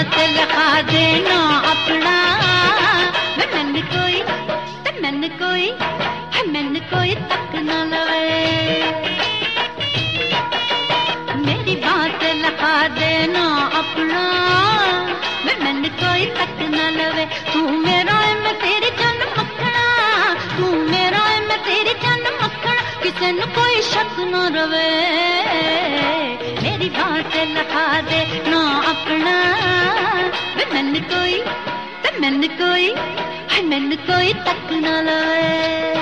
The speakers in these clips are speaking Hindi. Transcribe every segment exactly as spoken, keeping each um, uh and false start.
बात लगा देना अपना। मैंने कोई मैंने कोई मैंने कोई तक न लवे, मेरी बात लगा देना अपना। मैंने कोई तक न लवे, तू मेरा है मैं तेरी जान मखना, तू मेरा है मैं तेरी जान मखना, किसे न कोई शक न रवे। मेरी बात लगा दे ना अपना। मैंने कोई मैंने कोई मैंने कोई तक न लवे।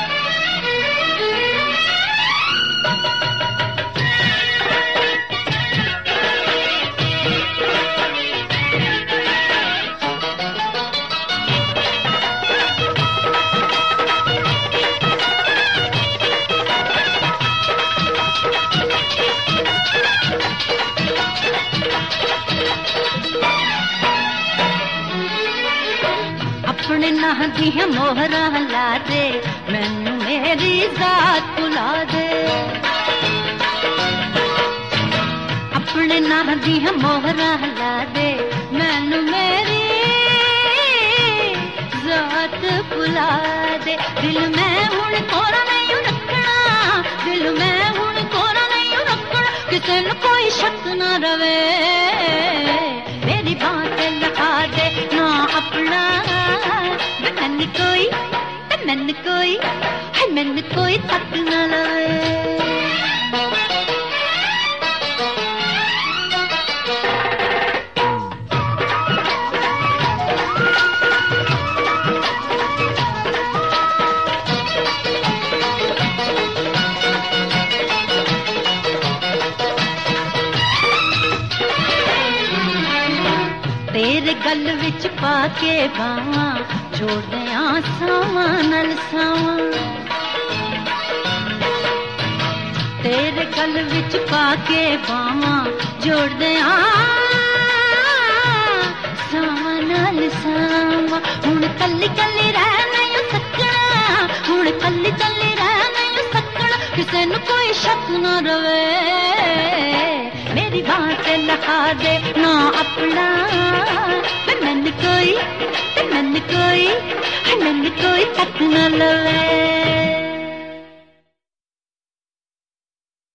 अपने नाह दिया मोहरा ला दे, मैनू मेरी जात भुला दे। अपने नाह दिया मोहरा ला दे, मैनू मेरी जात भुला दे। दिल में हुण कोरा नहीं रखना, दिल में हुण कोरा नहीं रखना, किसे न कोई शक न रवे। मेरी बात लगा दे ना अपना। मैंने कोई मैंने कोई मैंने कोई तक न लवे। तेरे गल विच पाके बावा, जोड़िया सावा नल सावा। तेरे गल विच पाके बावा, जोड़िया सावा नल सावा। हुण कल्ली कल्ली रह नहीं सकना, हुण कल्ली कल्ली रह नहीं सकना, किसे न कोई शक न रवे। मेरी बात लगा दे ना अपना। मैंने कोई मैंने कोई मैंने कोई तक न लवे।